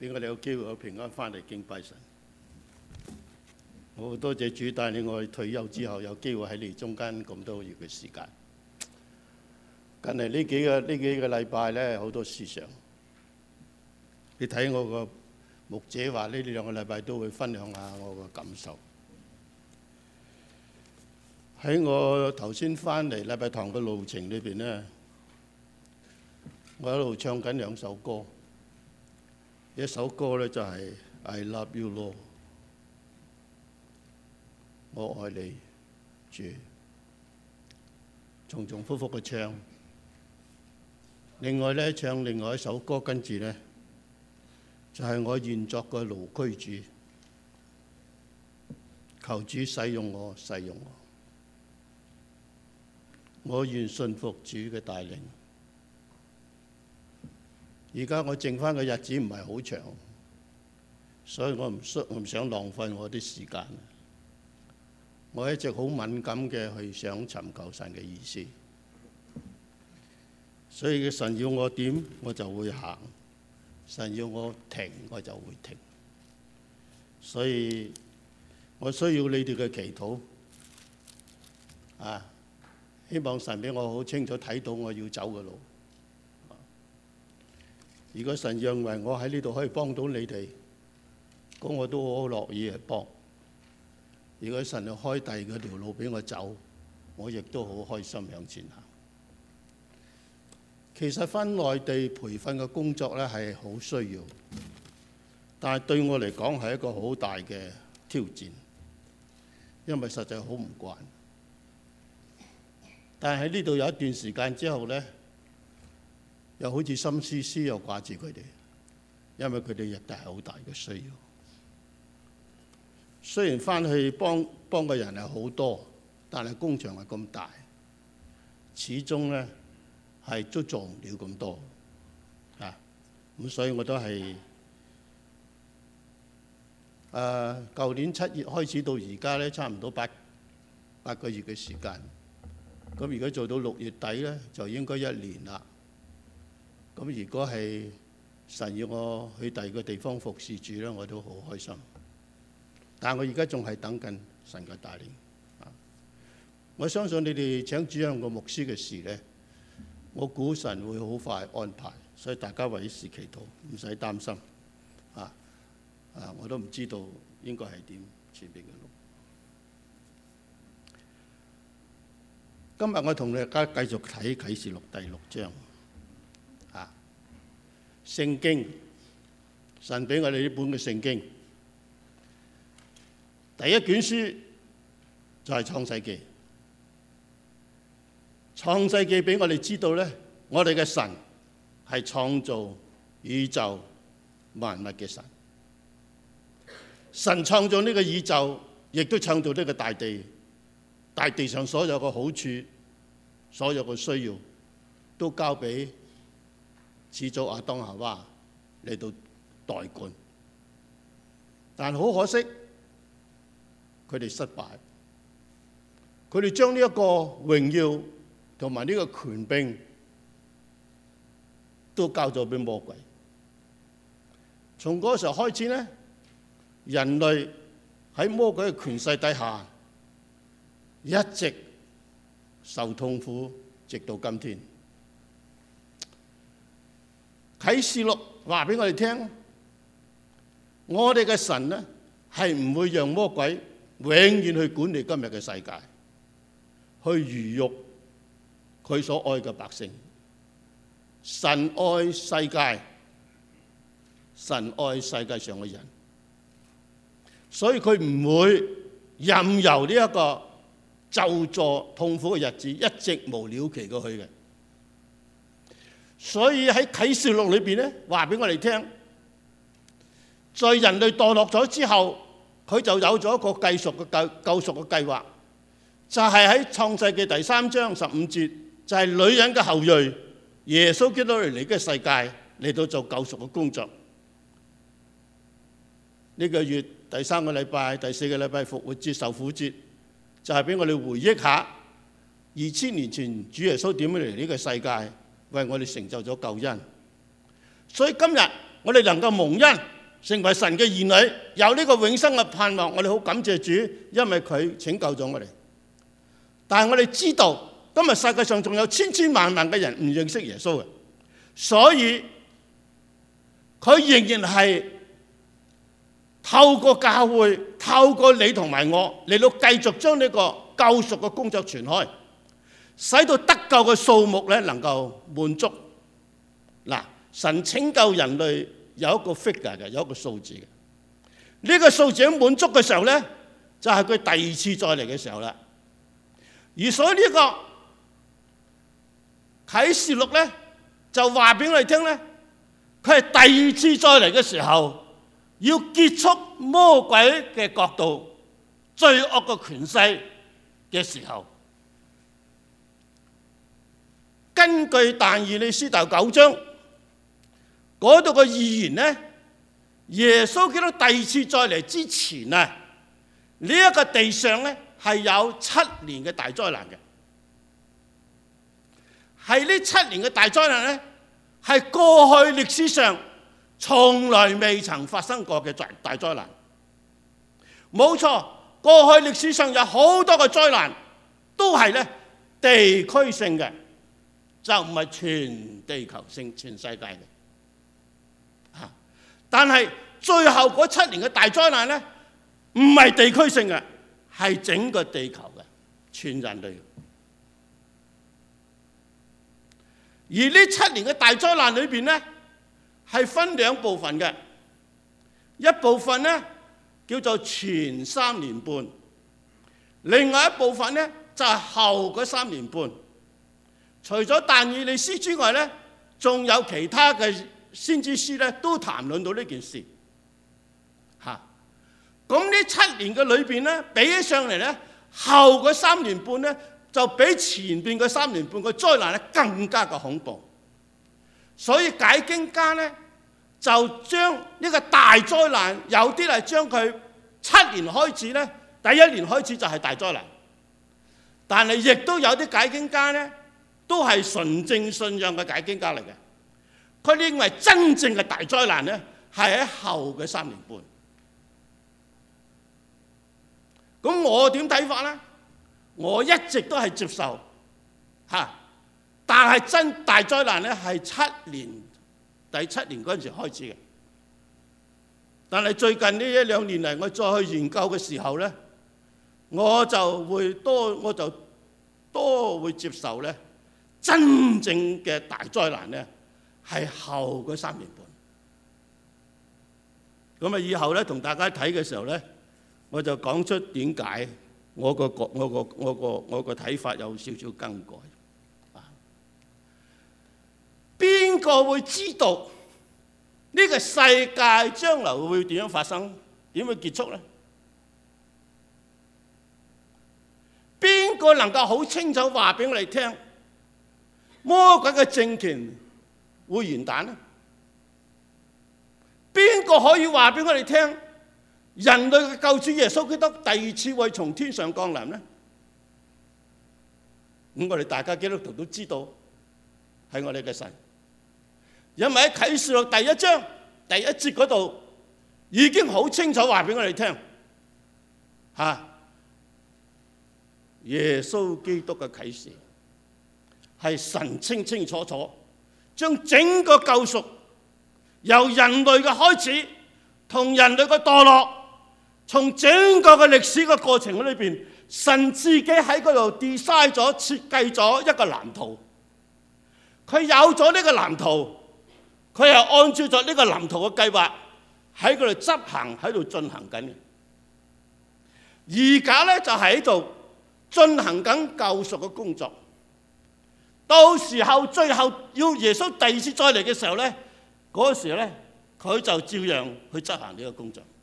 俾我哋有機會有平安翻嚟敬拜神。我好多謝主帶領我退休之後有機會喺你中間咁多月嘅時間。近嚟呢幾個禮拜咧，好多思想。你睇我個牧者話呢兩個禮拜都會分享下我個感受。喺我頭先翻嚟禮拜堂嘅路程裏邊咧，我一路唱緊兩首歌。一首歌咧就係 I Love You Lord， 我愛你主，重重複複嘅唱。另外咧唱另外一首歌，跟住咧就係我願作個勞區主，求主使用我，使用我願信服主嘅帶領。而家我剩翻嘅日子唔係好長，所以我唔想浪費我啲時間。我一直好敏感嘅去想尋求神嘅意思，所以神要我點我就會行，神要我停我就會停。所以我需要你哋嘅祈禱啊！希望神俾我好清楚睇到我要走嘅路。如果神認為我喺呢度可以幫到你哋，咁我都好樂意去幫。如果神要開第二嗰條路俾我走，我亦都好開心向前行。其實返內地培訓嘅工作咧係好需要，但係對我嚟講係一個好大嘅挑戰，因為實在好唔慣。但係喺呢度有一段時間之後咧，又好似心思思又掛住佢哋，因為佢哋亦都係好大嘅需要。雖然翻去幫嘅人係好多，但係工場係咁大，始終咧係都做唔了咁多啊。咁所以我都係舊年7月開始到而家咧，差唔多8個月嘅時間。咁如果做到6月底咧，就應該1年啦。咁如果係神要我去第二個地方服侍主咧，我都好開心。但係我而家仲係等緊神嘅帶領。我相信你哋請主任個牧師嘅事咧，我估神會好快安排，所以大家為此祈禱，唔使擔心。我都唔知道應該係點前邊嘅路。今日我同大家繼續睇啟示錄第6章。聖經，神俾我哋呢本嘅聖經，第一卷書就係創世記。創世記俾我哋知道咧，我哋嘅神係創造宇宙萬物嘅神。神創造呢個宇宙，亦都創造呢個大地。大地上所有嘅好處，所有嘅需要，都交俾始祖亞當夏娃嚟到代管，但好可惜，佢哋失敗。佢哋將呢一個榮耀同埋呢個權柄都交咗俾魔鬼。從嗰個時候開始咧，人類喺魔鬼嘅權勢底下，一直受痛苦，直到今天。啟示錄話俾我哋聽，我哋嘅神咧係唔會讓魔鬼永遠去管理今日嘅世界，去魚肉佢所愛嘅百姓。神愛世界，神愛世界上嘅人，所以佢唔會任由呢一個咒詛痛苦嘅日子一直無了期過去嘅。所以喺啟示錄裏邊咧，話俾我哋聽，在人類墮落咗之後，佢就有咗一個救贖嘅計劃，就係喺創世記第3章15節，就係女人嘅後裔耶穌基督嚟呢個世界嚟到做救贖嘅工作。呢個月第3個禮拜、第4個禮拜復活節、受苦節，就係俾我哋回憶下2000年前主耶穌點樣嚟呢個世界，為我哋成就咗救恩。所以今日我哋能夠蒙恩，成為神嘅兒女，有呢個永生嘅盼望，我哋好感謝主，因為佢拯救咗我哋。但係我哋知道，今日世界上仲有千千萬萬嘅人唔認識耶穌嘅，所以佢仍然係透過教會，透過你同埋我嚟到繼續將呢個救贖嘅工作傳開，使到得救嘅數目咧能夠滿足。嗱，神拯救人類有一個 figure 嘅，有一個數字嘅。呢個數字喺滿足嘅時候咧，就係佢第二次再嚟嘅時候啦。而所以呢個啟示錄咧，就話俾我哋聽咧，佢係第二次再嚟嘅時候，要結束魔鬼嘅國度、罪惡嘅權勢嘅時候。根據但以理書第9章嗰度嘅預言咧，耶穌基督第二次再嚟之前啊，呢一個地上咧係有7年嘅大災難嘅。係呢7年嘅大災難咧，係過去歷史上從來未曾發生過嘅大災難。冇錯，過去歷史上有好多個災難都係咧地區性嘅，就唔係全地球性、全世界嘅。但係最後嗰7年嘅大災難咧，唔係地區性嘅，係整個地球嘅，全人類。而呢7年嘅大災難裏邊咧，係分2部分嘅，一部分咧叫做前3年半，另外一部分咧就係後嗰3年半。除咗但以理書之外咧，仲有其他嘅先知書咧都談論到呢件事。咁呢7年嘅裏邊咧，比起上嚟咧，後嗰3年半咧，就比前邊嘅3年半嘅災難咧更加嘅恐怖。所以解經家咧就將呢個大災難，有啲係將佢7年開始咧，第1年開始就係大災難。但係亦都有啲解經家咧，都係純正信仰嘅解經家嚟嘅。佢認為真正嘅大災難咧係喺後嘅3年半。咁我點睇法咧？我一直都係接受但係真大災難咧係第7年嗰陣時開始嘅。但係最近呢1-2年嚟，我再去研究嘅時候咧，我就多會接受咧，真正嘅大災難咧係後嗰3年半。咁啊，以後咧同大家睇嘅時候咧，我就講出點解我個睇法有少少更改。邊個會知道呢個世界將來會點樣發生，點會結束呢？邊個能夠好清楚話俾我哋聽魔鬼嘅政權會完蛋呢？邊個可以話俾我哋聽人類嘅救主耶穌基督第2次會從天上降臨呢？咁我哋大家基督徒都知道係我哋嘅神，因為喺啟示錄第1章第1節嗰度已經好清楚話俾我哋聽耶穌基督嘅啟示係神清清楚楚將整個救贖由人類嘅開始同人類嘅墮落，從整個嘅歷史嘅過程裏邊，神自己喺嗰度 design 咗、設計咗一個藍圖。佢有咗呢個藍圖，佢係按照咗呢個藍圖嘅計劃喺嗰度執行，喺度進行緊嘅。而家咧就喺度進行緊救贖嘅工作。到時候最後要耶穌第2次再嚟嘅時候咧，嗰時咧佢就照樣去執行呢個工作。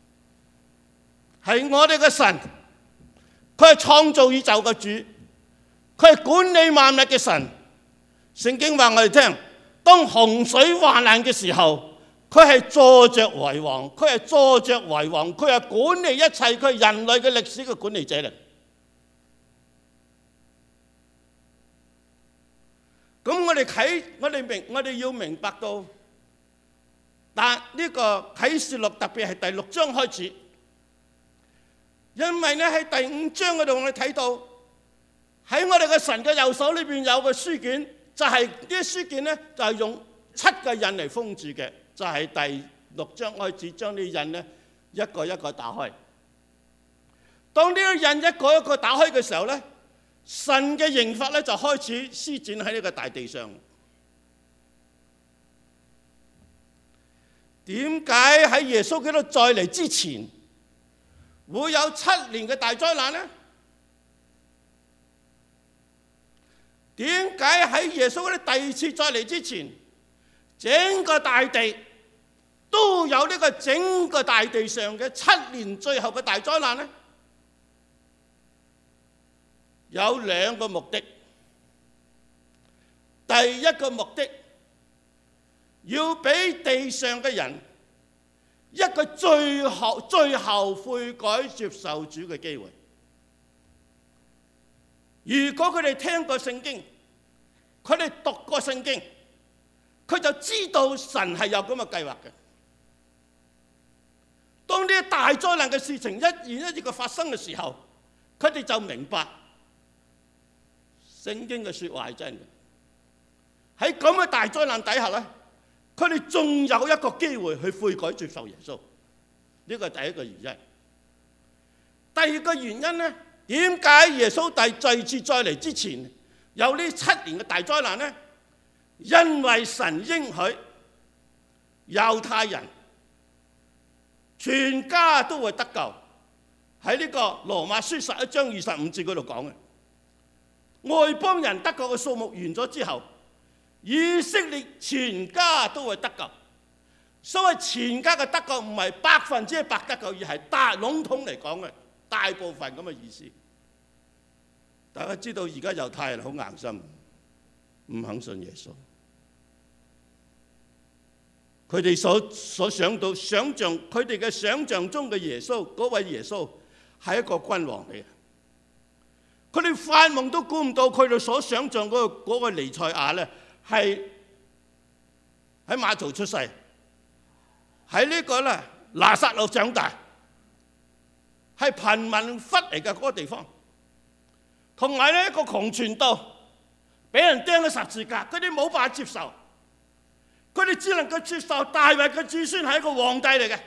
係我哋嘅神，佢係創造宇宙嘅主，佢係管理萬物嘅神。聖經話我哋聽，當洪水泛濫嘅時候，佢係坐着為王，佢係坐着為王，佢係管理一切，佢係人類嘅歷史嘅管理者嚟。咁我哋要明白到但呢個啟示錄特別係第6章開始，因為咧喺第5章嗰度我哋睇到喺我哋嘅神嘅右手裏邊有個書卷，就係呢啲書卷咧就係用7個印嚟封住嘅，就係第6章開始將呢啲印咧一個一個打開。當呢個印一個一個打開嘅時候咧，神嘅刑罰咧就開始施展喺呢個大地上。點解喺耶穌基督再嚟之前會有7年嘅大災難呢？點解喺耶穌基督第2次再嚟之前，整個大地都有呢個整個大地上嘅7年最後嘅大災難呢？有2個目的。第一個目的，要俾地上嘅人一個最後悔改接受主嘅機會。如果佢哋聽過聖經，佢哋讀過聖經，佢就知道神係有咁嘅計劃嘅。當呢啲大災難嘅事情一件一件嘅發生嘅時候，佢哋就明白聖經嘅説話係真嘅。喺咁嘅大災難底下咧，佢哋仲有一個機會去悔改接受耶穌，呢個係第一個原因。第二個原因咧，點解耶穌第2次再嚟之前有呢7年嘅大災難呢？因為神應許猶太人全家都會得救，喺呢個羅馬書11章25節嗰度講嘅。外邦人得救嘅數目完咗之後，以色列全家都會得救。所謂全家嘅得救唔係100%得救，而係大籠統嚟講嘅大部分咁嘅意思。大家知道而家猶太人好硬心，唔肯信耶穌。佢哋所想像佢哋嘅想像中嘅耶穌，嗰位耶穌係一個君王嚟嘅。佢哋發夢都估唔到，佢哋所想像嗰個彌賽亞咧係喺馬槽出世，喺呢個咧拿撒勒長大，係貧民窟嚟嘅嗰個地方。同埋呢一個窮傳道，俾人釘喺十字架，佢哋冇辦法接受，佢哋只能夠接受大衛嘅子孫係一個皇帝嚟嘅。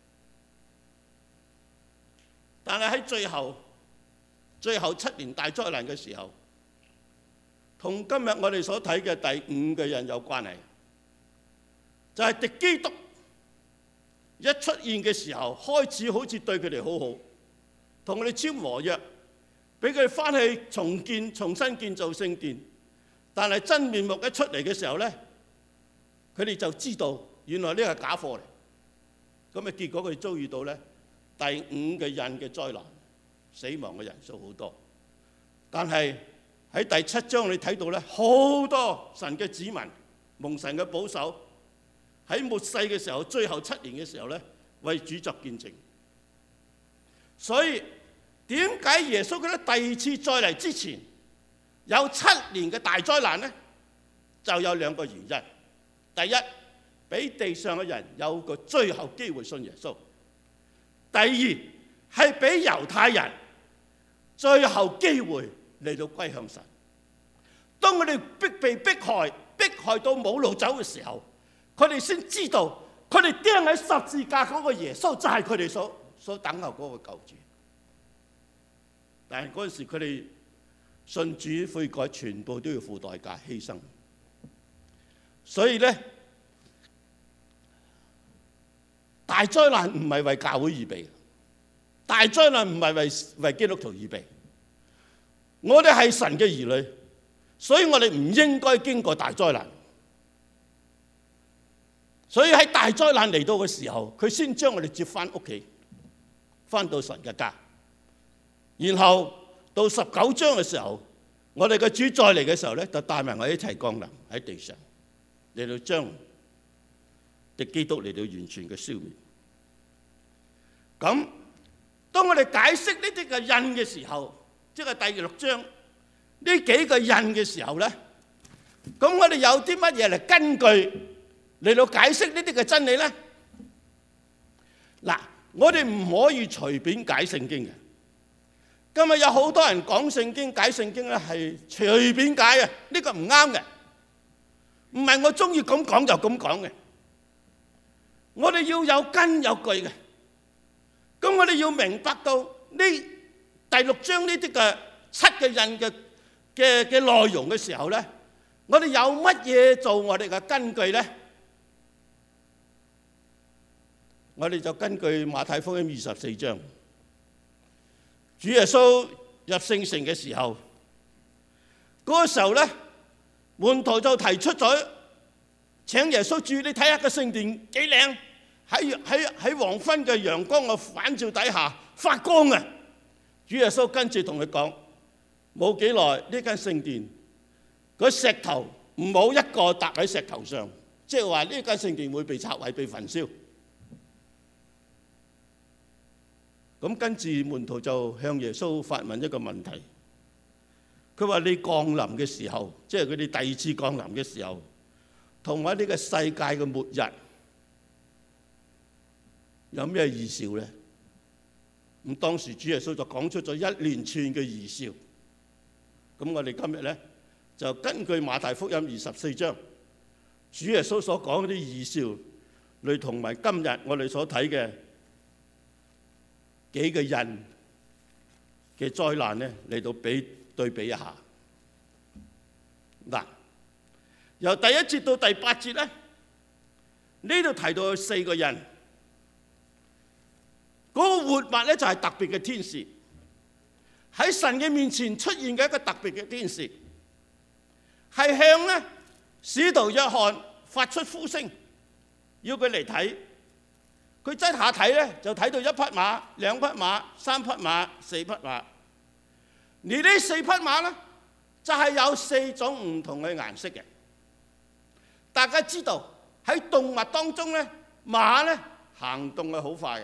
但係喺最後7年大災難嘅時候，同今日我哋所睇嘅第5個人有關係，就係敵基督一出現嘅時候，開始好似對佢哋好好，同佢哋簽和約，俾佢哋翻去重新建造聖殿。但係真面目一出嚟嘅時候咧，佢哋就知道原來呢個係假貨嚟。咁啊，結果佢哋遭遇到咧第5個印嘅災難，死亡嘅人數好多。但係喺第7章你睇到咧，好多神嘅子民蒙神嘅保守，喺末世嘅時候，最後7年嘅時候咧，為主作見證。所以點解耶穌佢第2次再嚟之前有7年嘅大災難呢？就有2個原因。第一，俾地上嘅人有個最後機會信耶穌；第二，係俾猶太人最後機會嚟到歸向神。當佢哋被迫害到冇路走嘅時候，佢哋先知道佢哋釘喺十字架嗰個耶穌就係佢哋所等候嗰個救主。但係嗰陣時佢哋信主悔改，全部都要付代價犧牲。所以咧，大災難唔係為教會預備，大災難唔係為基督徒預備。我哋係神嘅兒女，所以我哋唔應該經過大災難。所以喺大災難嚟到嘅時候，佢先將我哋接翻屋企，翻到神嘅家。然後到19章嘅時候，我哋嘅主再嚟嘅時候咧，就帶埋我哋一齊降臨喺地上，嚟到將敵基督嚟到完全嘅消滅。咁當我哋解釋呢啲嘅印嘅時候，即係第6章呢幾個印嘅時候咧，咁我哋有啲乜嘢嚟根據嚟到解釋呢啲嘅真理呢？嗱，我哋唔可以隨便解聖經嘅。今日有好多人講聖經、解聖經咧，係隨便解嘅，呢個唔啱嘅。唔係我中意咁講就咁講嘅。我哋要有根有據嘅。咁我哋要明白到呢第6章呢啲嘅7個印嘅內容嘅時候咧，我哋有乜嘢做我哋嘅根據咧？我哋就根據馬太福音24章。主耶穌入聖城嘅時候，嗰個時候咧，門徒就提出咗請耶穌注意，你睇下個聖殿幾靚，喺黃昏嘅陽光嘅反照底下發光啊！主耶穌跟住同佢講：冇幾耐呢間聖殿，嗰石頭唔好一個搭喺石頭上，即係話呢間聖殿會被拆毀、被焚燒。咁跟住門徒就向耶穌發問一個問題，佢話：你降臨嘅時候，即係佢哋第2次降臨嘅時候，同埋呢個世界嘅末日有咩異兆咧？咁當時主耶穌就講出咗一連串嘅異兆。咁我哋今日咧就根據馬太福音24章，主耶穌所講嗰啲異兆，嚟同埋今日我哋所睇嘅幾個印嘅災難咧，嚟到對比一下。嗱，由第1節到第8節咧，呢度提到有4個印。嗰個活物咧就係特別嘅天使，喺神嘅面前出現嘅一個特別嘅天使，係向咧使徒約翰發出呼聲，要佢嚟睇。佢真下睇咧，就睇到1匹馬、2匹馬、3匹馬、4匹馬。而呢4匹馬咧，就係有4種唔同嘅顏色嘅。大家知道喺動物當中咧，馬咧行動係好快嘅，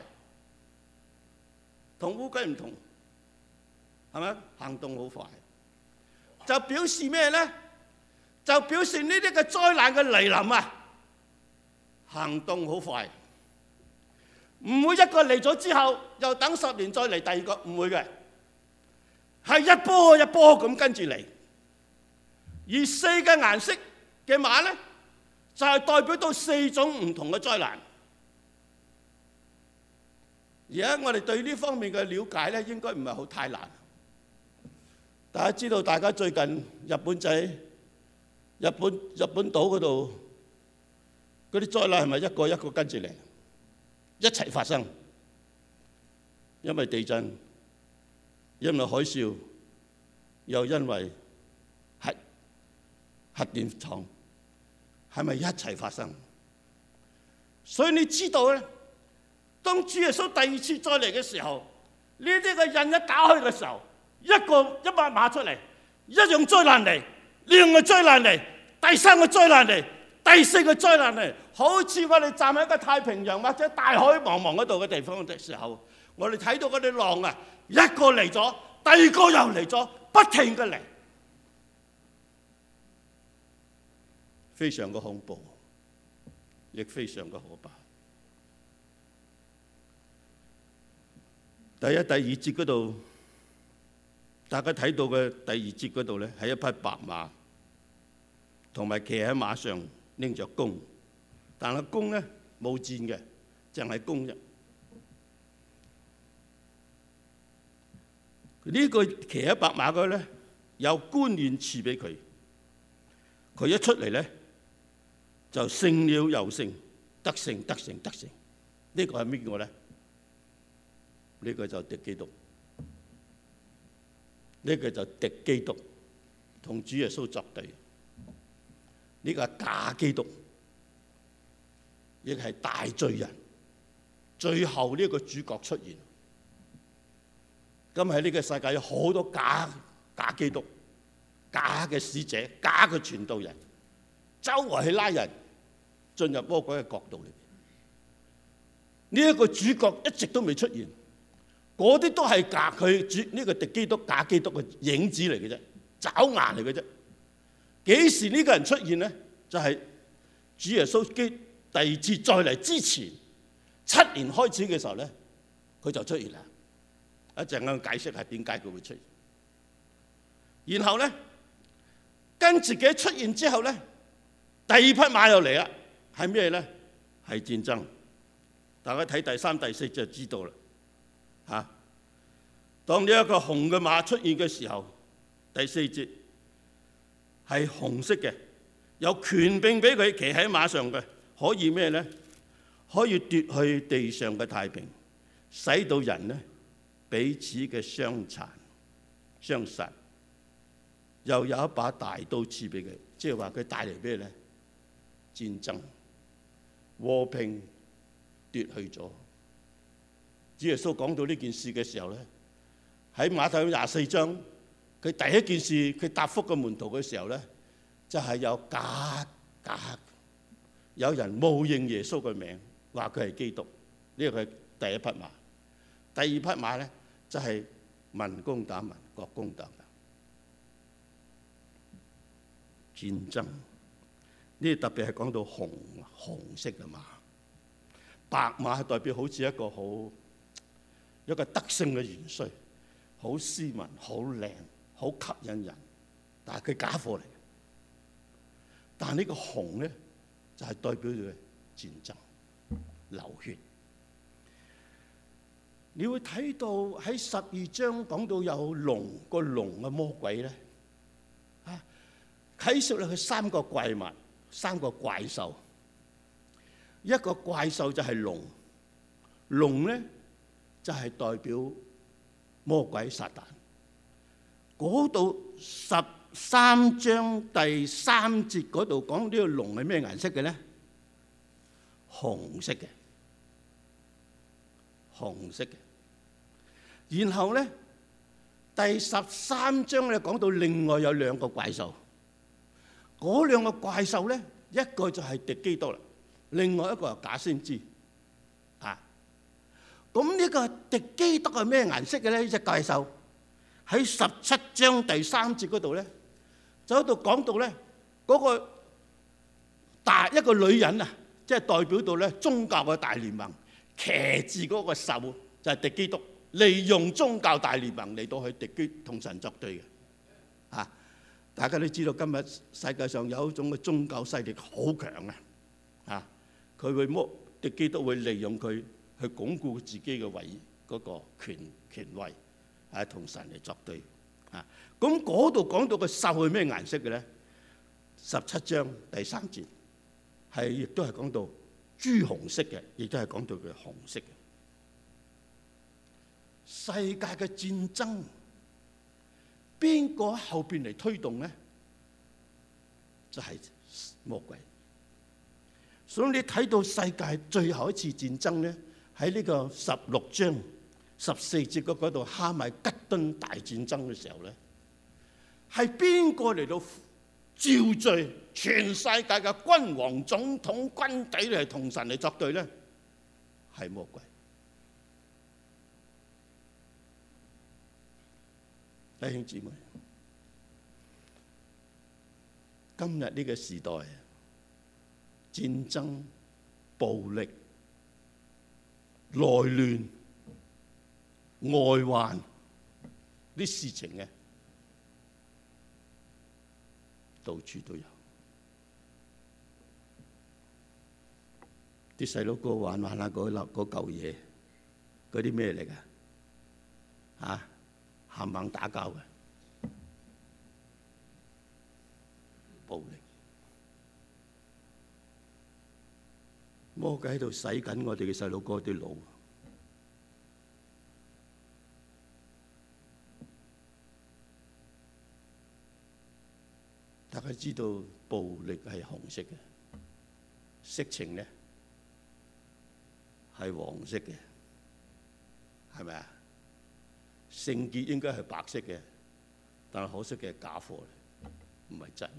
同烏龜唔同，係咪？行動好快，就表示咩咧？就表示呢啲嘅災難嘅嚟臨啊，行動好快。唔會一個嚟咗之後，又等10年再嚟第2個，唔會嘅，係一波一波咁跟住嚟。而4個顏色嘅馬咧，就係代表到4種唔同嘅災難。而家我哋對呢方面嘅了解咧，應該唔係好太難。大家知道，大家最近日本島嗰度嗰啲災難係咪一個一個跟住嚟？一齊發生，因為地震，因為海嘯，又因為核電廠，係咪一齊發生？所以你知道咧，當主耶穌第2次再嚟嘅時候，呢啲嘅印一打開嘅時候，一匹馬出嚟，一樣災難嚟，2個災難嚟，第3個災難嚟，第4個災難嚟。好似我哋站喺個太平洋或者大海茫茫嗰度嘅地方嘅時候，我哋睇到嗰啲浪啊，一個嚟咗，第2個又嚟咗，不停嘅嚟，非常嘅恐怖，亦非常嘅可怕。第1、第2節嗰度，大家睇到嘅第2節嗰度咧，係一匹白馬，同埋騎喺馬上拎着弓。但係弓咧冇箭嘅，淨係弓啫。呢個騎喺白馬嗰咧，有官員賜俾佢，佢一出嚟咧就勝了又勝，得勝得勝得勝。呢個係邊個咧？呢個就敵基督，呢個就敵基督，同主耶穌作對。呢個係假基督。亦係大罪人，最後呢個主角出現。今日喺呢個世界有好多假基督、假嘅使者、假嘅傳道人，周圍去拉人進入魔鬼嘅國度裏邊。呢一個主角一直都未出現，嗰啲都係假佢呢個敵基督、假基督嘅影子嚟嘅啫，爪牙嚟嘅啫。幾時呢個人出現呢？就係主耶穌第二次再嚟之前7年開始嘅時候咧，佢就出現啦。一陣間解釋係點解佢會出現。然後咧，跟自己出現之後咧，第二匹馬又嚟啦，係咩咧？係戰爭。大家睇第3、第4就知道啦。嚇！當呢一個紅嘅馬出現嘅時候，第4節係紅色嘅，有權柄俾佢騎喺馬上嘅，可以咩咧？可以奪去地上嘅太平，使到人咧彼此嘅相殘相殺。又有一把大刀賜俾佢，即係話佢帶嚟咩咧？戰爭、和平奪去咗。主耶穌講到呢件事嘅時候咧，喺馬太24章，佢第一件事佢答覆個門徒嘅時候咧，就係有有人冒認耶穌嘅名，話佢係基督。呢個係第一匹馬。第二匹馬咧就係民攻打民，國攻打國。戰爭呢，特別係講到紅色嘅馬，白馬係代表好似一個德性嘅元帥，好斯文、好靚、好吸引人，但係佢假貨嚟。但係呢個紅咧就係代表住戰爭、流血。你會睇到喺12章講到有龍，個龍嘅魔鬼咧。啟示咧，佢3個怪物，3個怪獸。一個怪獸就係龍，龍咧就係代表魔鬼撒旦。嗰度13章第3節嗰度講呢個龍係咩顏色嘅咧？紅色嘅，紅色嘅。然後咧第13章咧講到另外有2個怪獸。嗰2個怪獸咧，一個就係敵基督啦，另外一個係假先知。咁呢個敵基督係咩顏色嘅咧？呢隻怪獸喺17章第3節嗰度咧，就喺度講到咧嗰個一個女人啊，即係代表到咧宗教嘅大聯盟，騎住嗰個獸就係敵基督，利用宗教大聯盟嚟到去同神作對嘅。大家都知道今日世界上有一種嘅宗教勢力好強啊！佢會敵基督會利用佢去鞏固自己嘅嗰個權位，同神嚟作對。咁嗰度講到個獸係咩顏色嘅咧？17章第3節亦都係講到朱紅色嘅，亦都係講到佢紅色嘅。世界嘅戰爭，邊個喺後邊嚟推動咧？就係魔鬼。所以你睇到世界最後一次戰爭咧，喺呢個16章14節嗰度哈米吉頓大戰爭嘅時候咧，係邊個嚟到召集全世界嘅君王、總統、軍隊嚟同神嚟作對咧？係魔鬼。弟兄姊妹，今日呢個時代，戰爭、暴力、內亂、外患啲事情嘅，到處都有。啲細佬哥玩下嗰嚿嘢，嗰啲咩嚟㗎？冚唪唥打交嘅暴力，魔鬼喺度洗緊我哋嘅細路哥啲腦。大家知道暴力係紅色嘅，色情咧係黃色嘅，係咪啊？聖潔應該係白色嘅，但係可惜嘅係假貨嚟，唔係真。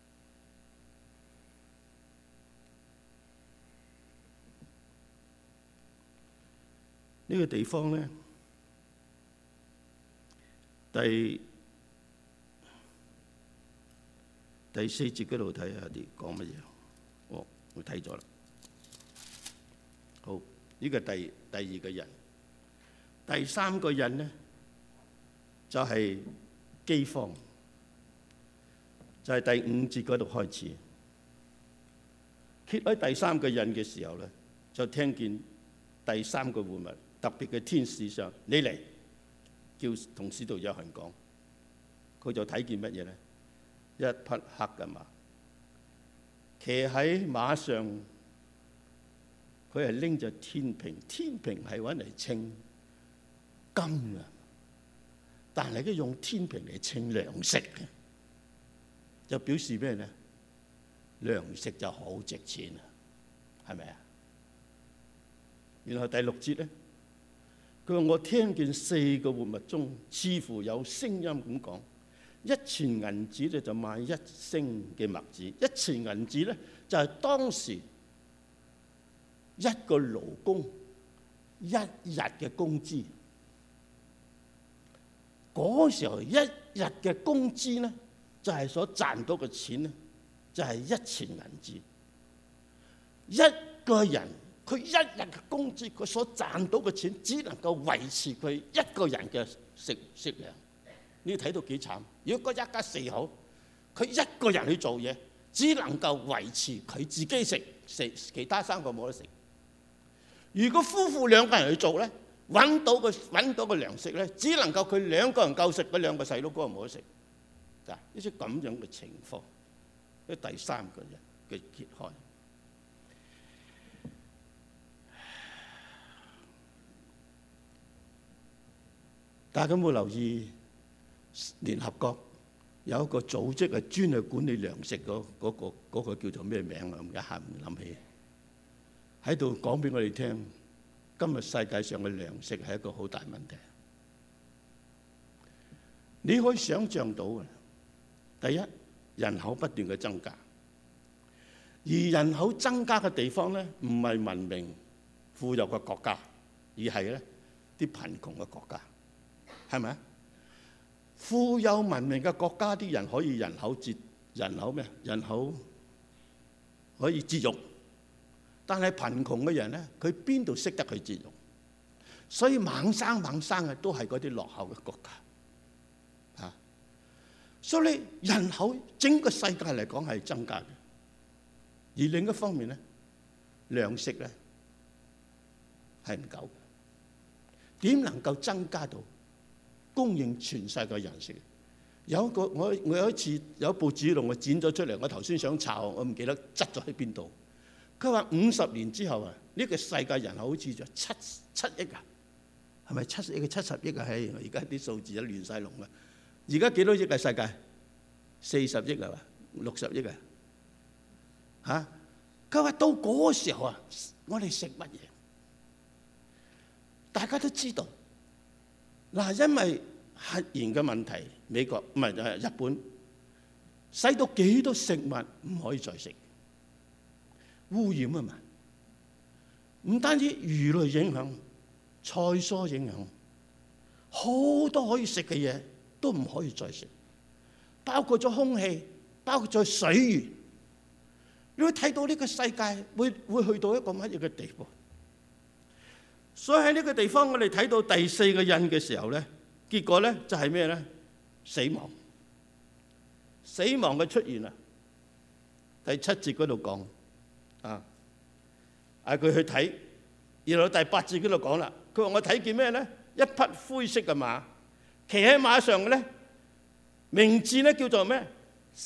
呢個地方咧，第4節嗰度睇下啲講乜嘢。我睇咗啦。 好，呢個第二個印。第三個印呢，就係饑荒，就係第5節嗰度開始。揭開第三個印嘅時候咧，就聽見第三個活物特別嘅天使上，你嚟，叫同使徒約翰講，佢就睇見乜嘢咧？一匹黑嘅馬，騎喺馬上，佢係拎着天平，天平係揾嚟稱金嘅，但係佢用天平嚟稱糧食嘅，就表示咩咧？糧食就好值錢啊，係咪啊？然後第6節咧，佢話我聽見4個活物中，似乎有聲音咁講：一錢銀子咧就買1升嘅麥子，一錢銀子咧就係當時一個勞工1日嘅工資。嗰時候1日嘅工資咧，就係所賺到嘅錢咧，就係1錢銀子。一個人佢1日嘅工資，佢所賺到嘅錢，只能夠維持佢一個人嘅食糧。你睇到幾慘？如果嗰一家4口，佢一個人去做嘢，只能夠維持佢自己食，其他3個冇得食。如果夫婦2個人去做咧，揾到個糧食咧，只能夠佢2個人夠食，嗰2個細佬哥冇得食。嗱，呢啲咁樣嘅情況，呢第三個人嘅揭開。大家有冇留意聯合國有一個組織係專去管理糧食嗰個叫做咩名啊？一下唔諗起，喺度講俾我哋聽，今日世界上嘅糧食係一個好大問題。你可以想像到嘅，第一，人口不斷嘅增加，而人口增加嘅地方咧，唔係文明富有嘅國家，而係咧啲貧窮嘅國家。係咪啊？富有文明嘅國家啲人可以人口可以節育，但係貧窮嘅人咧，佢邊度識得去節育？所以猛生嘅都係嗰啲落後嘅國家嚇。所以人口整個世界嚟講係增加嘅，而另一方面咧，糧食咧係唔夠嘅，點能夠增加到供應全世界人食？有一個我有一次有一部指錄我剪咗出嚟，我頭先想查，我唔記得執咗喺邊度。佢話50年之後啊，呢個世界人口好似就7億啊，係咪70億啊？係而家啲數字都亂晒龍啊！而家幾多億啊？世界40億係嘛？60億啊？嚇！佢話到嗰個時候啊，我哋食乜嘢？大家都知道。嗱，因為核燃嘅問題，美國唔係日本，使到幾多食物唔可以再食，污染啊嘛！唔單止魚類影響，菜蔬影響，好多可以食嘅嘢都唔可以再食，包括咗空氣，包括咗水源。你會睇到呢個世界會去到一個乜嘢嘅地步？所以喺呢個地方，我哋睇到第4個印嘅時候咧，結果咧就係咩咧？死亡，死亡嘅出現啊！第7節嗰度講啊，嗌佢去睇，然後第8節嗰度講啦，佢話我睇見咩咧？一匹灰色嘅馬，騎喺馬上嘅咧，名字咧叫做咩？死。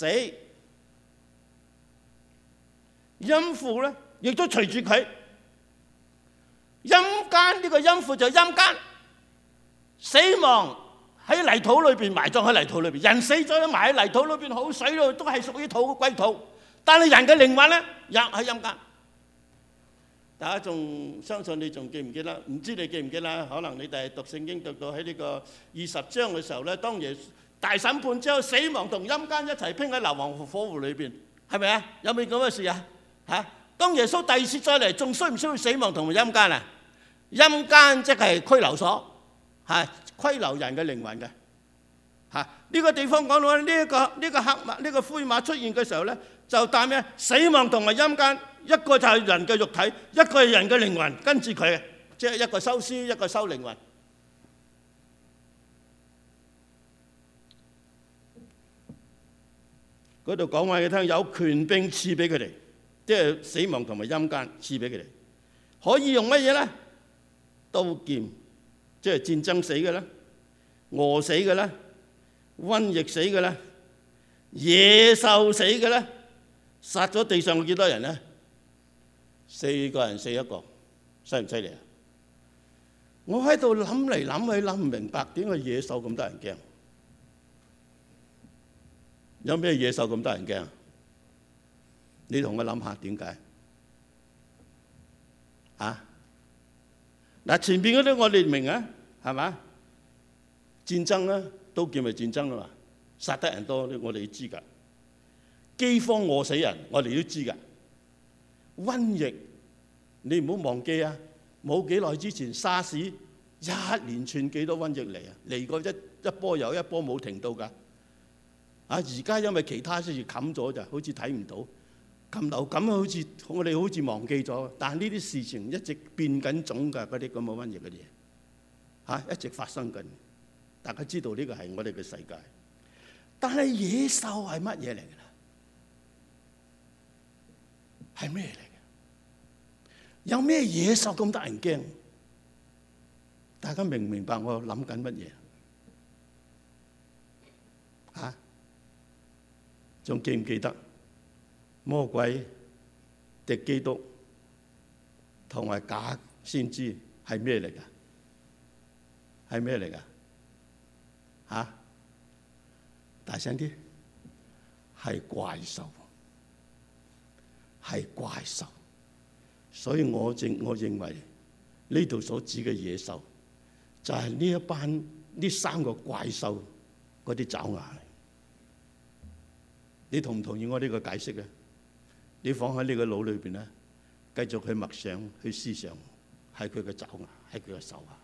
陰府咧亦都隨住佢。陰間呢個陰府就陰間，死亡喺泥土裏邊，埋葬喺泥土裏邊。人死咗埋喺泥土裏邊，好水咯，都係屬於土歸土。但係人嘅靈魂咧，入喺陰間。大家仲相信你仲記唔記得？唔知你記唔記得？可能你哋讀聖經讀到喺呢個20章嘅時候咧，當耶大審判之後，死亡同陰間一齊拼喺硫磺火湖裏邊，係咪啊？有冇咁嘅事啊？嚇！當耶穌第2次再嚟，仲需唔需要死亡同埋陰間啊？陰間即係拘留所，係拘留人嘅靈魂嘅。嚇！呢個地方講到呢個黑馬、呢個灰馬出現嘅時候咧，就帶咩？死亡同埋陰間一個就係人嘅肉體，一個係人嘅靈魂，跟住佢，即係一個收屍，一個收靈魂。嗰度講話你聽，有權柄賜俾佢哋，即係死亡同埋陰間賜俾佢哋，可以用乜嘢咧？刀劍，即係戰爭死嘅啦，餓死嘅啦，瘟疫死嘅啦，野獸死嘅啦，殺咗地上幾多人咧？4個人死一個，犀唔犀利啊？我喺度諗嚟諗去諗唔明白，點解野獸咁得人驚？有咩野獸咁得人驚？你同我諗下點解？嗱，前邊嗰啲我哋明啊，係嘛？戰爭啦，刀劍咪戰爭啦嘛，殺得人多，我哋都知㗎。饑荒餓死人，我哋都知㗎。瘟疫，你唔好忘記啊！冇幾耐之前，沙士一連串幾多瘟疫嚟啊！嚟過一波又一波冇停到㗎。而家因為其他事冚咗就好似睇唔到。禽流感好似我哋好似忘記咗，但係呢啲事情一直變緊種㗎，嗰啲咁嘅瘟疫嘅嘢一直發生緊。大家知道呢個係我哋嘅世界，但係野獸係乜嘢嚟㗎？係咩嚟嘅？有咩野獸咁得人驚？大家明唔明白我諗緊乜嘢？仲記唔記得魔鬼、敵基督同埋假先知係咩嚟㗎？係咩嚟㗎？大聲啲！係怪獸，係怪獸。所以我認為呢度所指嘅野獸就係呢3個怪獸嗰啲爪牙。你同唔同意我呢個解釋咧？你放喺你個腦裏邊咧，繼續去默想、去思想，係佢嘅爪牙，係佢嘅手下。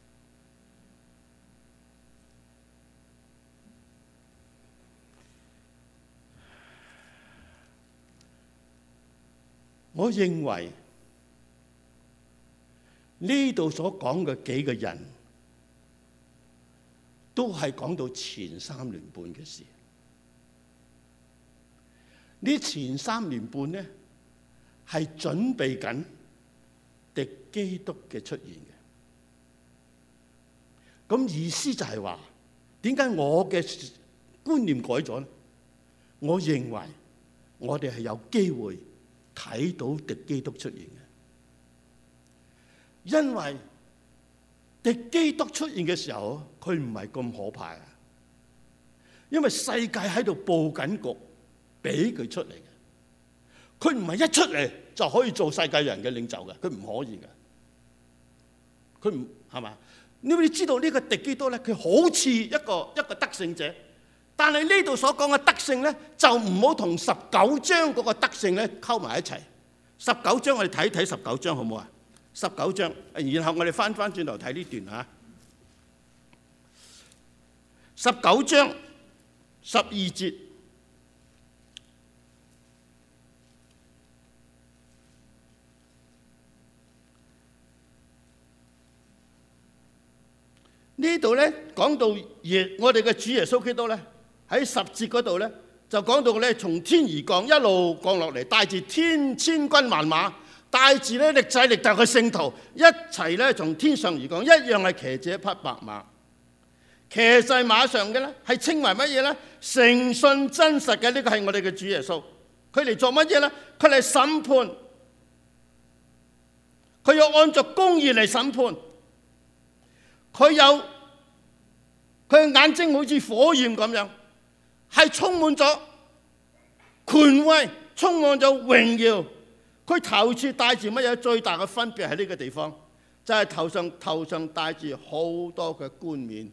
我認為呢度所講嘅幾個人，都係講到前3年半嘅事。呢前3年半咧，係準備緊敵基督嘅出現嘅。咁意思就係話，點解我嘅觀念改咗咧？我認為我哋係有機會睇到敵基督出現嘅，因為敵基督出現嘅時候，佢唔係咁可怕嘅，因為世界喺度佈緊局。俾佢出嚟嘅，佢唔係一出嚟就可以做世界人嘅領袖嘅，佢唔可以嘅，佢唔係嘛？你知道呢個敵基督咧，佢好似一個得勝者，但係呢度所講嘅得勝咧，就唔好同19章嗰個得勝咧溝埋一齊。19章我哋睇19章好唔好啊？19章，然後我哋翻轉頭睇呢段嚇。19章12節。呢度咧講到我哋嘅主耶穌基督咧喺10節嗰度咧就講到咧從天而降，一路降落嚟，帶住千軍萬馬，帶住咧歷世歷代嘅聖徒一齊咧從天上而降，一樣係騎住一匹白馬，騎在馬上嘅咧係稱為乜嘢咧？誠信真實嘅，呢個係我哋嘅主耶穌。佢嚟做乜嘢咧？佢嚟審判，佢要按照公義嚟審判。佢嘅眼睛好似火焰咁樣，係充滿咗權威，充滿咗榮耀。佢頭處戴住乜嘢？最大嘅分別喺呢個地方，就係頭上戴住好多嘅冠冕，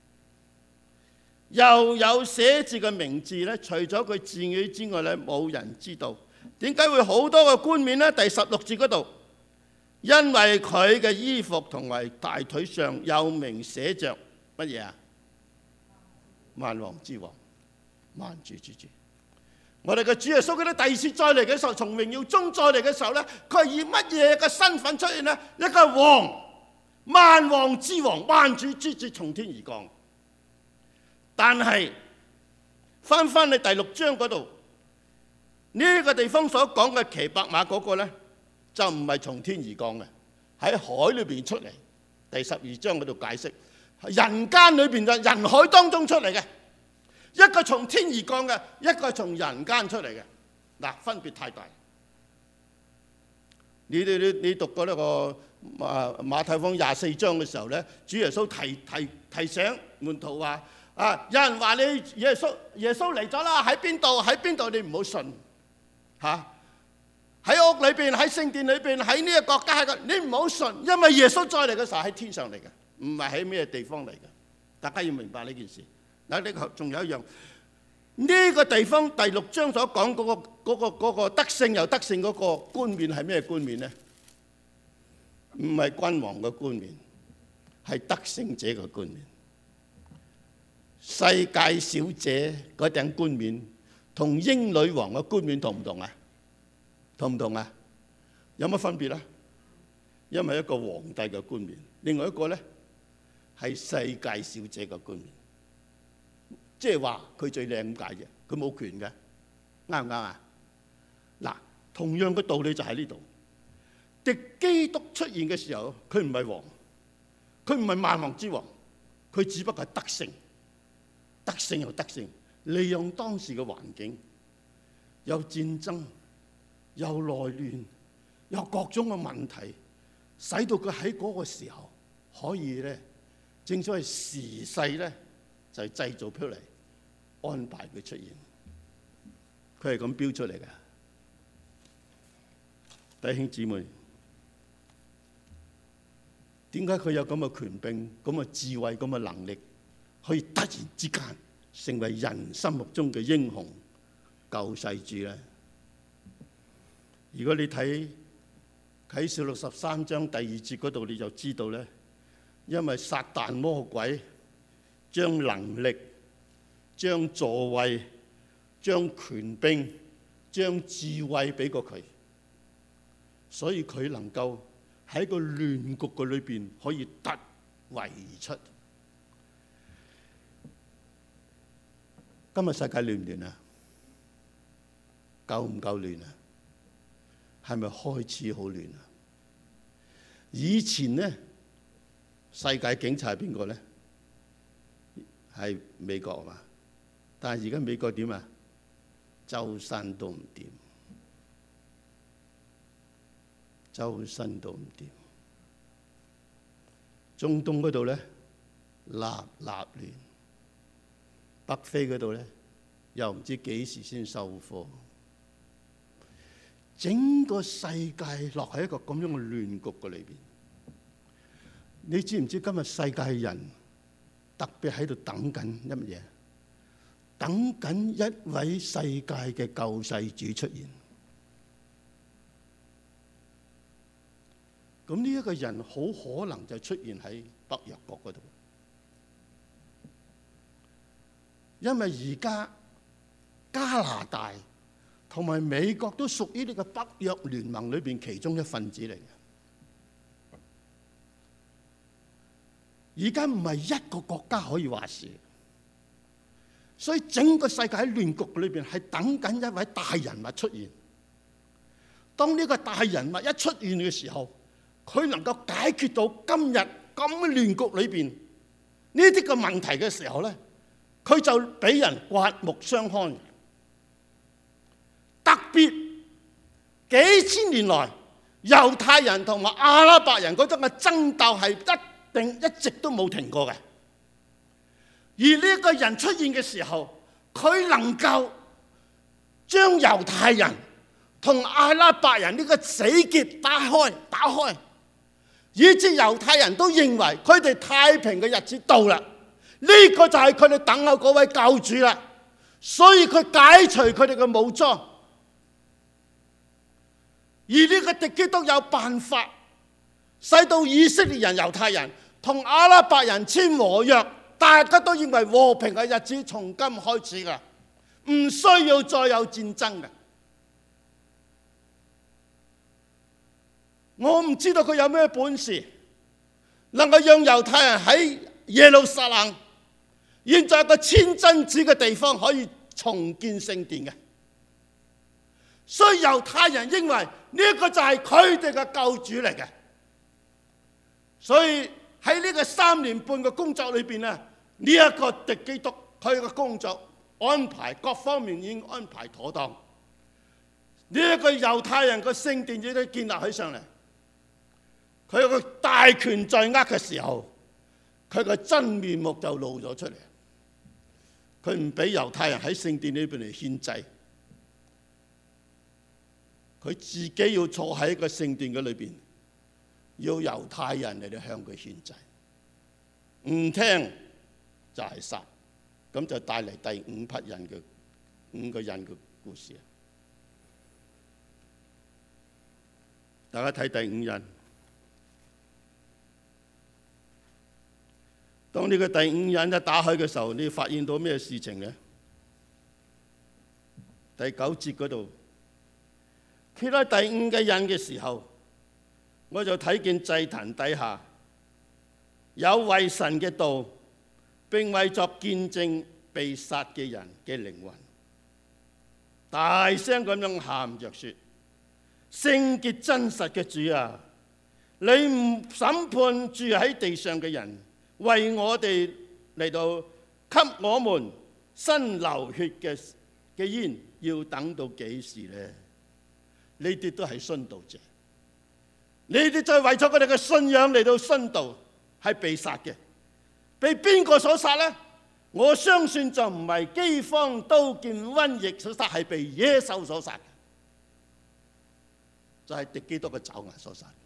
又有寫字嘅名字咧。除咗佢自己之外咧，冇人知道。點解會好多嘅冠冕咧？第16節嗰度。因為佢嘅衣服同埋大腿上有名寫着乜嘢啊？萬王之王，萬主之主。 我哋嘅主耶穌基督第二次再嚟嘅時候，從榮耀中再嚟嘅時候呢，佢係以乜嘢嘅身份出現呢？一個王，萬王之王，萬主之主從天而降。但係翻去第6章嗰度，呢個地方所講嘅騎白馬嗰個呢，就唔係從天而降嘅，喺海裏邊出嚟。第12章嗰度解釋，人間裏邊嘅人海當中出嚟嘅，一個從天而降嘅，一個從人間出嚟嘅，嗱，分別太大。你讀過呢個馬太福音24章嘅時候呢，主耶穌提醒門徒話：有人話你耶穌嚟咗啦，喺邊度你唔好信嚇。喺屋裏邊，喺聖殿裏邊，喺呢個國家，你唔好信，因為耶穌再嚟嘅時候喺天上嚟嘅，唔係喺咩地方嚟嘅。大家要明白呢件事。嗱，呢仲有一樣，呢個地方第6章所講嗰個得勝又得勝嗰個冠冕係咩冠冕呢？唔係君王嘅冠冕，係得勝者嘅冠冕。世界小姐嗰頂冠冕同英女王嘅冠冕同唔同啊？同唔同啊？有乜分別啊？因為一個皇帝嘅冠冕，另外一個呢係世界小姐嘅冠冕，即係話佢最靚咁解嘅，佢冇權嘅，啱唔啱啊？嗱，同樣嘅道理就喺呢度。敵基督出現嘅時候，佢唔係王，佢唔係萬王之王，佢只不過係得勝，得勝又得勝，利用當時嘅環境，有戰爭，有內亂，有各種嘅問題，使到佢喺嗰個時候可以咧，正所謂時勢咧就係製造出嚟，安排佢出現。佢係咁標出嚟嘅，弟兄姊妹，點解佢有咁嘅權柄、咁嘅智慧、咁嘅能力，可以突然之間成為人心目中嘅英雄救世主咧？如果你睇啟示錄13章第2節嗰度，你就知道咧，因為撒旦魔鬼將能力、將座位、將權柄、將智慧俾過佢，所以佢能夠喺個亂局嘅裏邊可以突圍而出。今日世界亂唔亂啊？夠唔夠亂啊？係咪開始好亂啊？以前呢，世界警察係邊個呢？係美國嘛？但係而家美國點啊？周身都唔掂，周身都唔掂。中東嗰度呢，立亂，北非嗰度呢，又唔知幾時先收貨。整個世界落喺一個咁樣嘅亂局嘅裏邊，你知唔知今日世界人特別喺度等緊乜嘢？等緊一位世界嘅救世主出現。咁呢一個人好可能就出現喺北約國嗰度，因為而家加拿大同埋美國都屬於呢個北約聯盟裏邊其中一份子嚟嘅。而家唔係一個國家可以話事，所以整個世界喺亂局裏邊係等緊一位大人物出現。當呢個大人物一出現嘅時候，佢能夠解決到今日咁亂局裏邊呢啲嘅問題嘅時候咧，佢就俾人刮目相看。特別幾千年來，猶太人同埋阿拉伯人嗰種嘅爭鬥係一直都冇停過嘅。而呢個人出現嘅時候，佢能夠將猶太人同阿拉伯人呢個死結打開，以致猶太人都認為佢哋太平嘅日子到啦。呢個就係佢哋等候嗰位救主啦。所以佢解除佢哋嘅武裝。而呢個敵基督有辦法，使到以色列人、猶太人同阿拉伯人簽和約，大家都認為和平嘅日子從今開始㗎。 唔需要再有戰爭嘅。我唔知道佢有咩本事，能夠讓猶太人喺耶路撒冷，現在個千真子嘅地方可以重建聖殿嘅。所以猶太人認為呢個就係佢哋嘅救主嚟嘅。所以喺呢個3年半嘅工作裏邊咧，呢一個敵基督佢嘅工作安排各方面已經安排妥當。呢一個猶太人嘅聖殿已經建立起上嚟。佢有個大權在握嘅時候，佢個真面目就露咗出嚟。佢唔俾猶太人喺聖殿呢邊嚟獻祭，佢自己要坐喺個聖殿嘅裏邊，要猶太人嚟到向佢獻祭。唔聽就係殺，咁就帶嚟第5個人嘅故事。大家睇第5人。當呢個第5人一打開嘅時候，你發現到咩事情呢？第9節嗰度揭開第5個印嘅時候，我就睇見祭壇底下有為神嘅道並為作見證被殺嘅人嘅靈魂，大聲咁樣喊着說：聖潔真實嘅主啊，你唔審判住喺地上嘅人，為我哋嚟到給我們身流血嘅冤，要等到幾時呢？呢啲都係殉道者，呢啲就係為咗佢哋嘅信仰嚟到殉道，係被殺嘅。被邊個所殺呢？我相信就唔係饑荒、刀劍、瘟疫所殺，係被野獸所殺，就係敵基督嘅爪牙所殺。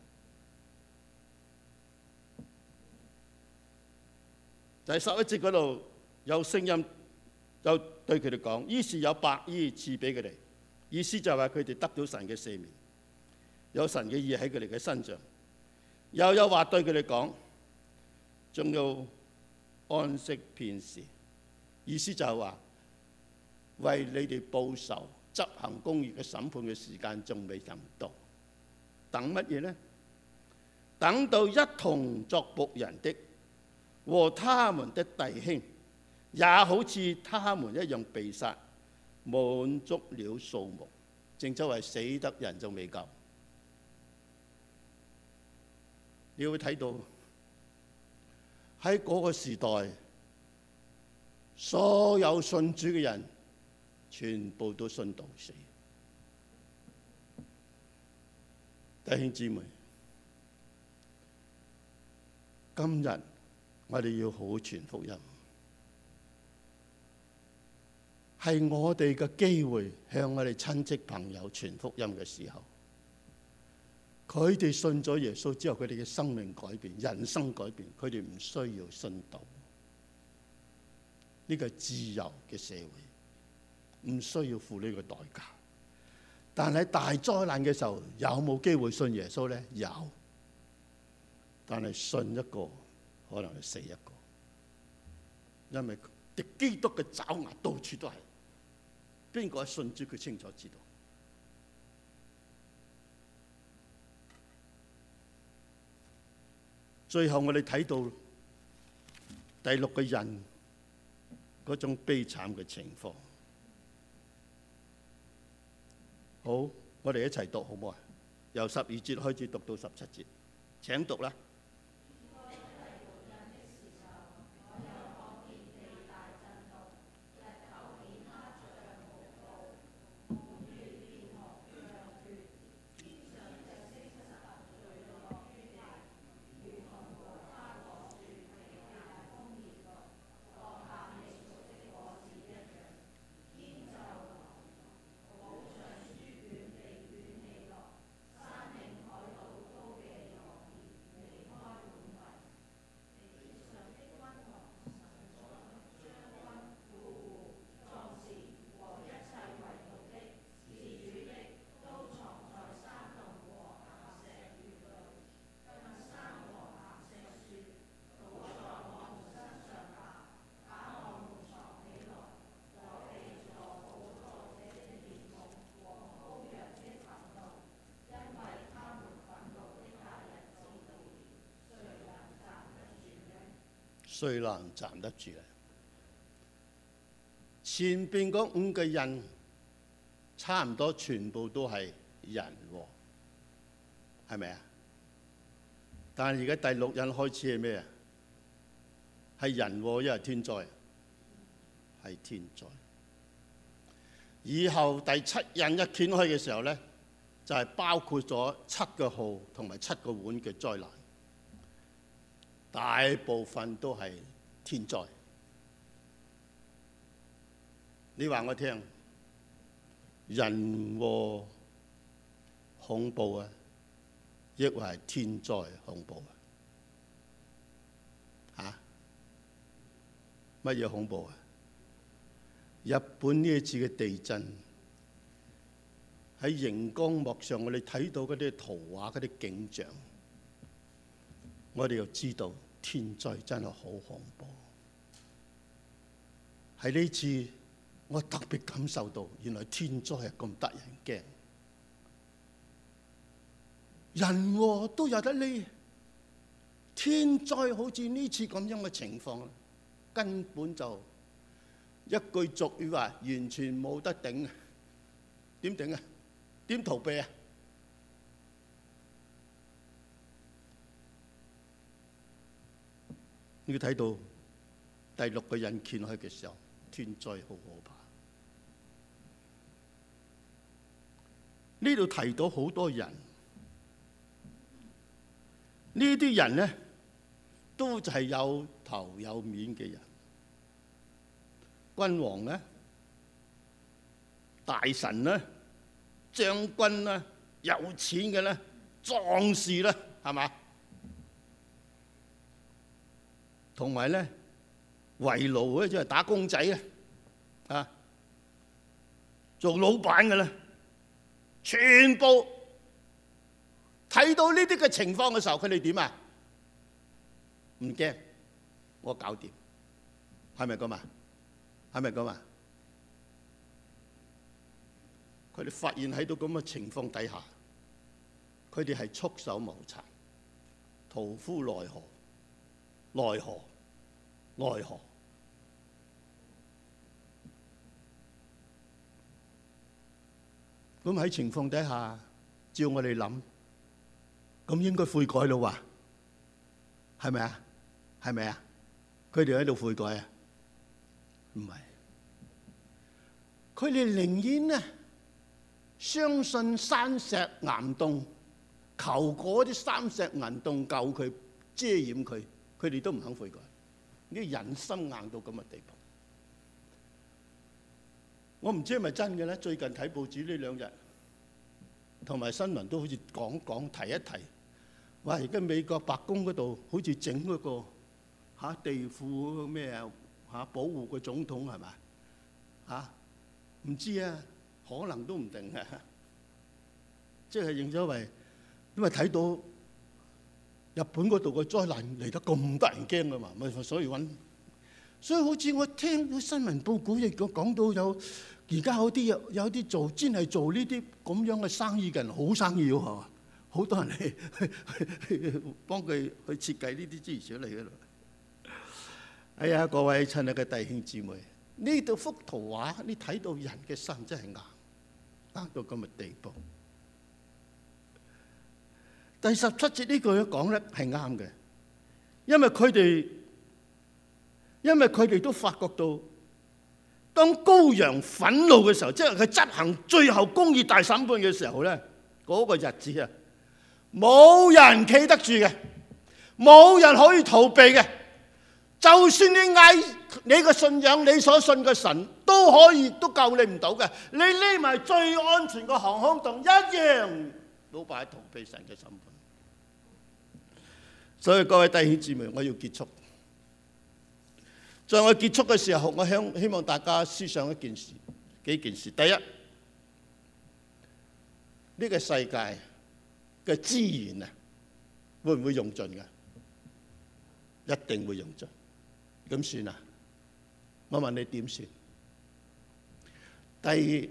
第11節嗰度有聲音，就對佢哋講，於是有白衣賜俾佢哋，意思就係話佢哋得到神嘅赦免，有神嘅義喺佢哋嘅身上。又有話對佢哋講，仲要安息片時，意思就係話為你哋報仇、執行公義嘅審判嘅時間仲未到，等乜嘢呢？等到一同作僕人的和他們的弟兄，也好似他們一樣被殺，滿足了數目。正所謂死得人就未夠。你會睇到喺嗰個時代，所有信主嘅人全部都殉道死。弟兄姊妹，今日我哋要好好傳福音，係我哋嘅機會向我哋親戚朋友傳福音嘅時候，佢哋信咗耶穌之後，佢哋嘅生命改變，人生改變，佢哋唔需要殉道。呢個係自由嘅社會，唔需要付呢個代價。但係大災難嘅時候，有冇機會信耶穌呢？有，但係信一個可能係死一個，因為敵基督嘅爪牙到處都係。邊個係信主，佢清楚知道。最後我哋睇到第6個人嗰種悲慘嘅情況。好，我哋一齊讀好唔好啊？由12節開始讀到17節，請讀啦。 誰能站得住咧？前邊嗰5個人差唔多全部都係人喎，係咪啊？但係而家第6人開始係咩啊？係人禍，因為天災，係天災。以後第7印一掀開嘅時候咧，就係包括咗7個號同埋7個碗嘅災難，大部分都係天災。你話我聽，人禍恐怖啊，抑或係天災恐怖啊？嚇？乜嘢恐怖啊？日本呢一次嘅地震喺熒光幕上，我哋睇到嗰啲圖畫、嗰啲景象，我哋就知道天災真係好恐怖。喺呢次，我特別感受到，原來天災係咁得人驚，人禍都有得匿，天災好似呢次咁樣嘅情況，根本就一句俗語話，完全冇得頂啊！點頂啊？點逃避啊？你睇到第6個人掀開嘅時候，天災好可怕。呢度提到好多人，呢啲人呢，都係有頭有面嘅人。君王咧、大臣咧、將軍咧、有錢嘅咧、壯士咧，係嘛？同埋咧，為奴咧，即係打工仔咧，啊，做老闆嘅咧，全部睇到呢啲嘅情況嘅時候，佢哋點啊？唔驚，我搞掂，係咪咁啊？係咪咁啊？佢哋發現喺到咁嘅情況底下，佢哋係束手無策，屠夫奈何，奈何，奈何。咁喺情況底下，照我哋諗，咁應該悔改咯喎，係咪啊？係咪啊？佢哋喺度悔改啊？唔係，佢哋寧願呢相信山石岩洞，求嗰啲山石岩洞救佢遮掩佢，佢哋都唔肯悔改。呢人心硬到咁嘅地步，我唔知係咪真嘅咧？最近睇報紙呢2日，同埋新聞都好似講提一提，話而家美國白宮嗰度好似整嗰個地庫咩啊？保護個總統係咪？唔知啊，可能都唔定嘅。即係認咗為，因為睇到日本嗰度個災難嚟得咁得人驚啊嘛，咪所以好似我聽到新聞報告亦講到有而家有啲做專係做呢啲咁樣嘅生意嘅人，好生意喎，係嘛？好多人去幫佢去設計呢啲資料嚟嘅咯。哎呀，各位親愛嘅弟兄姊妹，呢度幅圖畫，你睇到人嘅心真係硬到咁嘅地步。第17節呢句講咧係啱嘅，因為佢哋都發覺到，當羔羊憤怒嘅時候，即係佢執行最後公義大審判嘅時候咧，嗰個日子啊，冇人企得住嘅，冇人可以逃避嘅。就算你嗌你嘅信仰，你所信嘅神都救你唔到嘅。你匿埋最安全嘅航空洞一樣，老闆逃避神嘅審判。所以各位弟兄姊妹，我要結束。在我結束嘅時候，我希望大家思想幾件事。第一，呢個世界嘅資源啊，會唔會用盡㗎？一定會用盡。咁算啊？我問你點算？第二，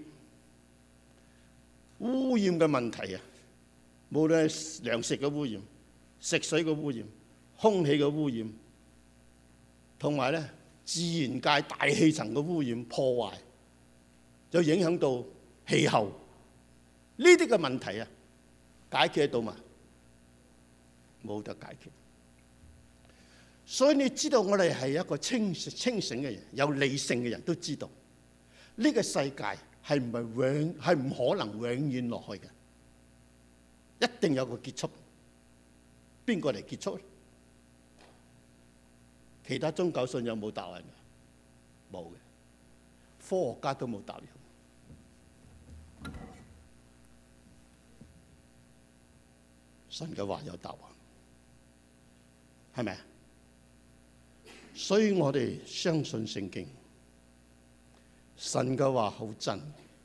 污染嘅問題啊，無論係糧食嘅污染、食水嘅污染、空氣嘅污染， 同埋咧自然界大氣層嘅污染破壞，就影響到氣候呢啲嘅問題啊，解決得到嘛？冇得解決。所以你知道我哋係一個清醒嘅人，有理性嘅人都知道呢個世界係唔可能永遠落去嘅，一定有個結束。邊個嚟結束咧？其他宗教信仰冇答案嘅，冇嘅，科學家都冇答案。神嘅話有答案，係咪啊？所以我哋相信聖經，神嘅話好真。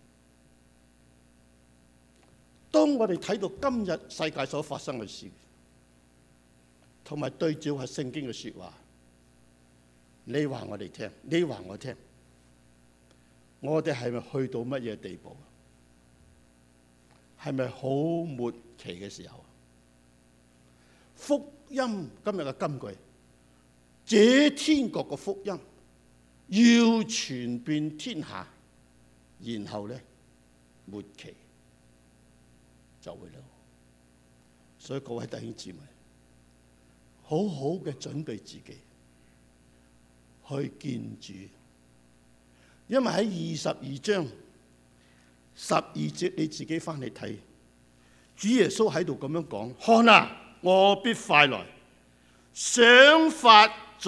當我哋睇到今日世界所發生嘅事，同埋對照下聖經嘅說話，你話我哋聽，你話我聽，我哋係咪去到乜嘢地步？係咪好末期嘅時候？福音今日嘅金句，這天國嘅福音要傳遍天下，然後咧末期就會到。所以各位弟兄姊妹，好好嘅準備自己去見主，因為喺22章12節你自己翻嚟睇，主耶穌喺度咁樣講：看啊，我必快來，想法在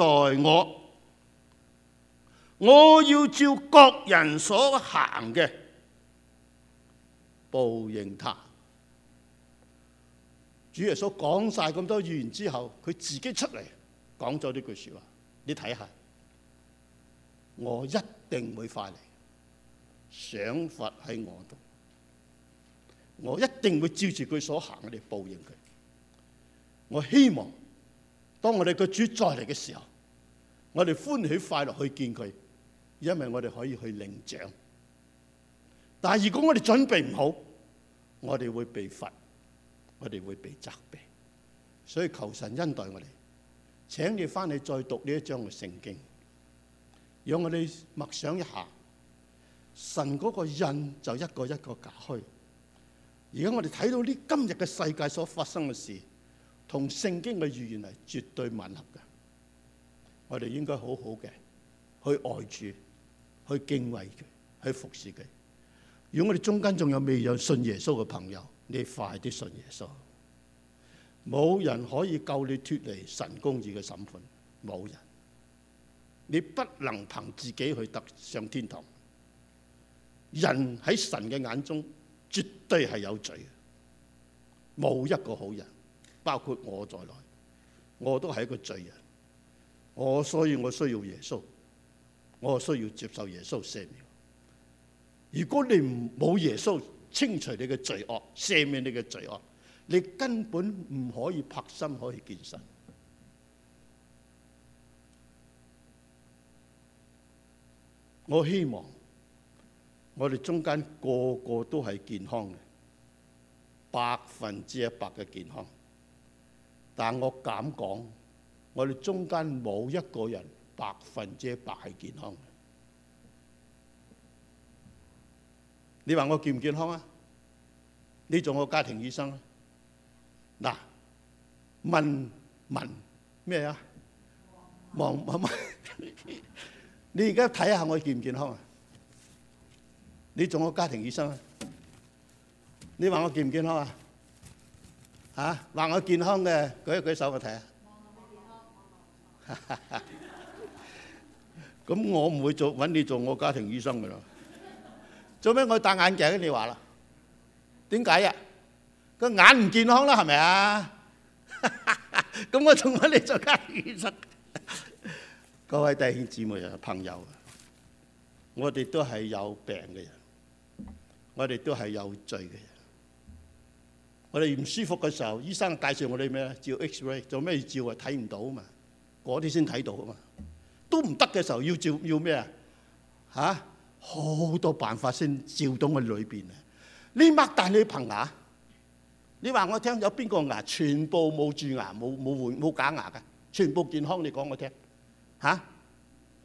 我要照各人所行嘅報應他。主耶穌講晒咁多預言之後，佢自己出嚟講咗呢句說話，你睇下，我一定會快嚟，賞罰喺我度，我一定會照住佢所行嘅嚟報應佢。我希望當我哋個主再嚟嘅時候，我哋歡喜快樂去見佢，因為我哋可以去領獎。但係如果我哋準備唔好，我哋會被罰，我哋會被責備。所以求神恩待我哋，請你翻去再讀呢一章嘅聖經，讓我哋默想一下，神嗰個印就一個一個解開。而家我哋睇到呢今日嘅世界所發生嘅事，同聖經嘅預言係絕對吻合嘅。我哋應該好好嘅去愛主，去敬畏佢，去服侍佢。如果我哋中間仲有未有信耶穌嘅朋友，你快啲信耶穌。冇人可以救你脫離神公義嘅審判，冇人。你不能憑自己去得上天堂。人喺神嘅眼中絕對係有罪嘅，冇一個好人，包括我在內，我都係一個罪人。所以我需要耶穌，我需要接受耶穌赦免。如果你冇耶穌清除你嘅罪惡，赦免你嘅罪惡，你根本唔可以拍心可以見神。我希望我哋中間個個都係健康嘅，100%嘅健康。但我敢講，我哋中間冇一個人100%係健康嘅。你話我健唔健康啊？你做我家庭醫生啊？嗱，問咩啊？望你而家睇下我健唔健康啊？你做我家庭醫生啊？你話我健唔健康啊？嚇，話我健康嘅舉一舉手我睇下。咁我唔會揾你做我家庭醫生噶啦。做咩我戴眼鏡？你話啦？點解呀？個眼唔健康啦，係咪啊？咁我仲揾你做家庭醫生？各位弟兄姊妹啊，朋友，我哋都係有病嘅人，我哋都係有罪嘅人。我哋唔舒服嘅時候，醫生介紹我哋咩？照 X-ray， 做咩照啊？睇唔到啊嘛，嗰啲先睇到啊嘛。都唔得嘅時候要照，要咩啊？嚇，好多辦法先照到我裏邊啊！你擘大你棚牙，你話我聽有邊個牙全部冇蛀牙、冇假牙㗎？全部健康，你講我聽嚇？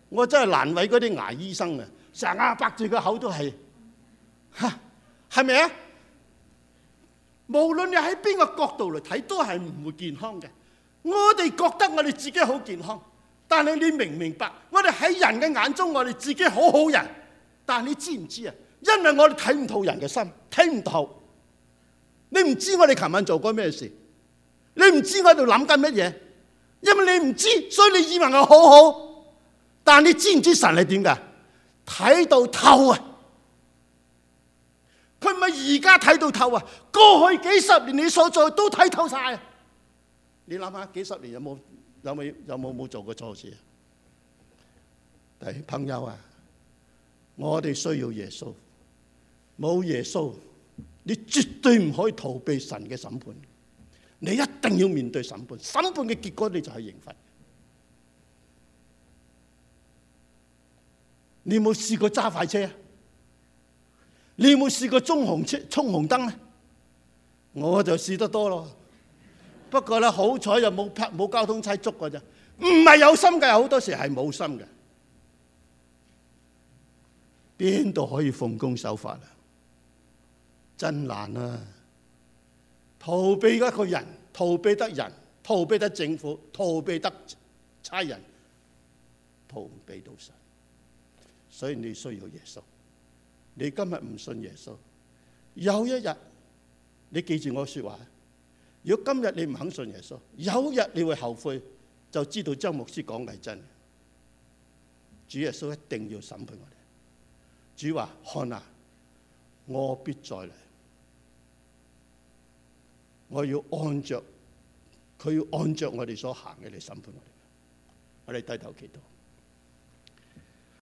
我真係難為嗰啲牙醫生啊！成日擘住個口都係，係咪啊？無論你喺邊個角度嚟睇，都係唔會健康嘅。我哋覺得我哋自己好健康，但係你明唔明白？我哋喺人嘅眼中，我哋自己好好人，但係你知唔知啊？因為我哋睇唔透人嘅心，睇唔透。你唔知我哋琴晚做過咩事，你唔知我喺度諗緊乜嘢，因為你唔知，所以你以為我好好。但係你知唔知神係點㗎？睇到透啊！佢唔係而家睇到透啊，過去幾十年你所做都睇透晒。你諗下，幾十年有冇做過錯事啊？但係朋友啊，我哋需要耶穌，冇耶穌，你絕對唔可以逃避神嘅審判。你一定要面對審判，審判嘅結果你就係刑罰。你有冇試過揸快車啊？你有冇試過衝紅燈咧？我就試得多咯。不過咧，好彩又冇交通差捉㗎咋。唔係有心嘅，好多時係冇心嘅。邊度可以奉公守法啊？真難啊！逃避一個人，逃避得人，逃避得政府，逃避得差人，逃避到神。所以你需要耶穌。你今日唔信耶穌，有一日你記住我說話。如果今日你唔肯信耶穌，有一日你會後悔，就知道張牧師講嘅係真。主耶穌一定要審判我哋。主話：看啊，我必再嚟，我要按着佢要按着我哋所行嘅嚟審判我哋。我哋低頭祈禱。